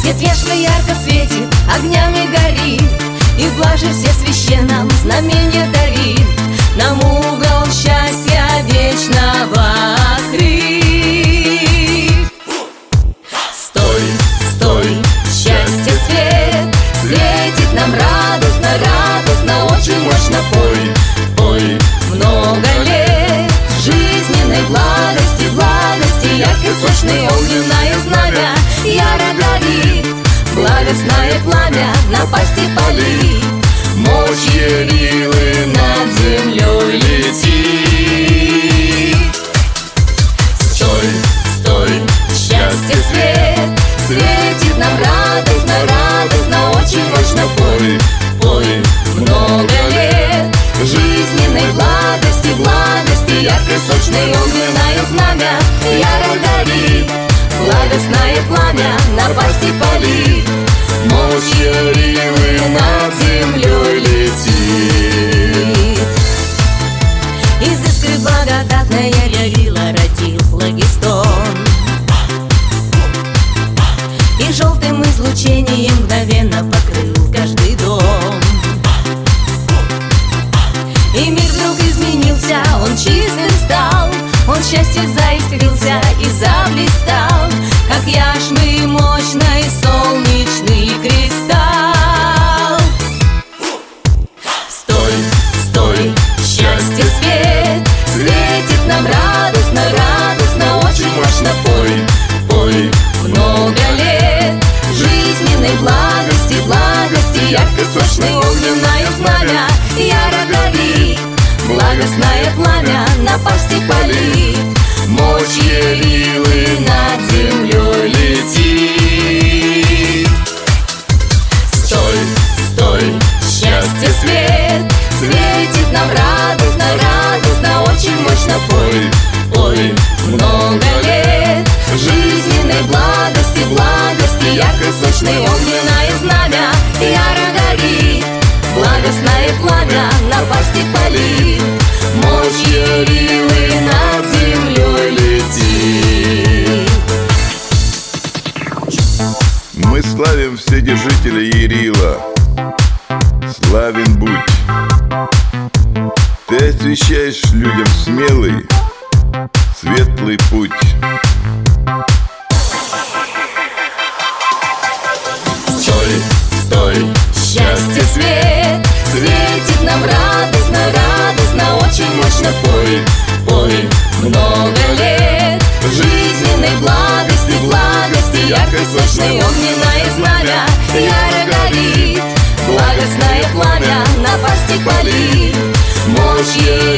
Свет яшный ярко светит, огнями горит, и в блаже все священном знамение дарит. Нам угол счастья вечного открыт. Стой, стой, счастье свет светит нам радостно, радостно, очень мощно. Пой, пой, много лет жизненной благости, благости, яркой, сочной, огненное знамя яро горит. Благостное пламя напасти палит, мощь Ярилы над землей летит. Стой, стой, счастье свет светит нам радостно, радостно, очень мощно. Пой, пой, много лет жизненной благости, благости, яркой, сочной, огненное знамя яро горит. Благостное пламя напасти палит, мощь Ярилы над землей летит. Из искры благодатной Ярила родил флагистон, и желтым излучением мгновенно покрыл каждый дом. И мир вдруг изменился, он чистым стал, он счастье заискрился и заблистал, как яшмый мощный солнечный кристалл. Стой, стой, счастье свет светит нам радостно, радостно, очень мощно. Пой, пой, много лет жизненной благости, благости, яркой, сочной, огненное знамя яро горит. Благостное пламя напасти палит, мощь Ярилы над землей летит. Стой, стой, счастье свет светит нам радостно, радостно, очень мощно. Пой, пой, много лет жизненной благости, благости, яркой, сочной, огненное знамя яро горит. Благостное пламя напасти палит, мощь Ярилы над землей летит. Мы славим Вседержителя Ярила, славен будь. Ты освещаешь людям смелый, светлый путь. Стой, стой, счастье свет светит нам радостно, радостно, очень мощно. Пой, пой, много лет жизненной благости, благости, яркой, сочной, огненное знамя яро горит. Благостное пламя напасти палит, мощь